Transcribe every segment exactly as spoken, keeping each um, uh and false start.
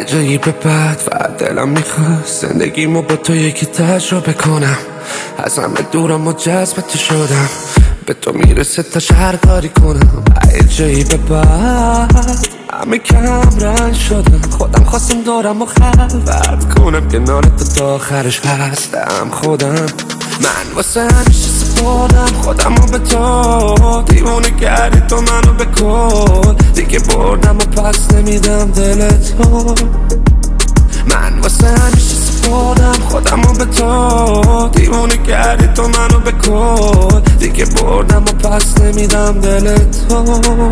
یه جایی به بعد فقط دلم میخواست زندگیمو با تو یکی تجربه کنم. از همه دورم و جذب تو شدم، به تو میرسه تا شهر کاری کنم. یه جایی به بعد همه کم رنگ شدم، خودم خواستم دورم و خلوت کنم. کنار تو تا آخرش هستم خودم. من واسه همیشه سپردم خودم رو به تو، دیوونه کردی تو منو به کل. دیگه بردم و پس نمیدم دل تو. من واسه همیشه سپردم خودم رو به تو، دیوونه کردی تو منو به کل. دیگه بردم و پس نمیدم دل تو.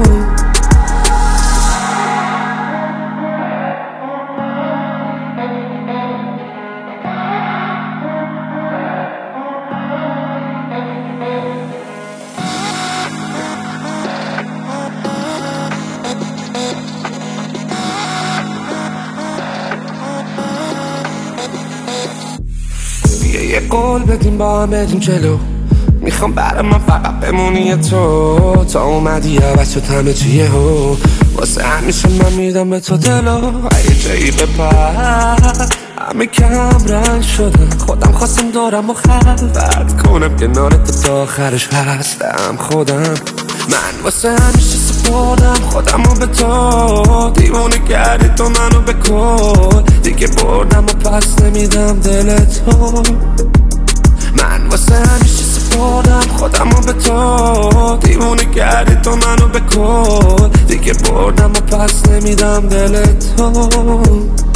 یه قول بدیم با هم بریم جلو، میخوام برای من فقط بمونی تو. تا اومدی عوض شد همه چیه هو، واسه همیشه من میدم به تو دلو. یه جایی به بعد همه کم رنگ شدم، خودم خواستم دورم و خلوت کنم. کنار تو تا آخرش هستم خودم. من واسه همیشه سپردم خودم رو به تو، دیوونه کردی تو منو به کل. دیگه بردم و پس نمیدم دل تو. من واسه همیشه سپردم خودم رو به تو، دیوونه کردی تو منو به کل. دیگه بردم و پس نمیدم دل تو.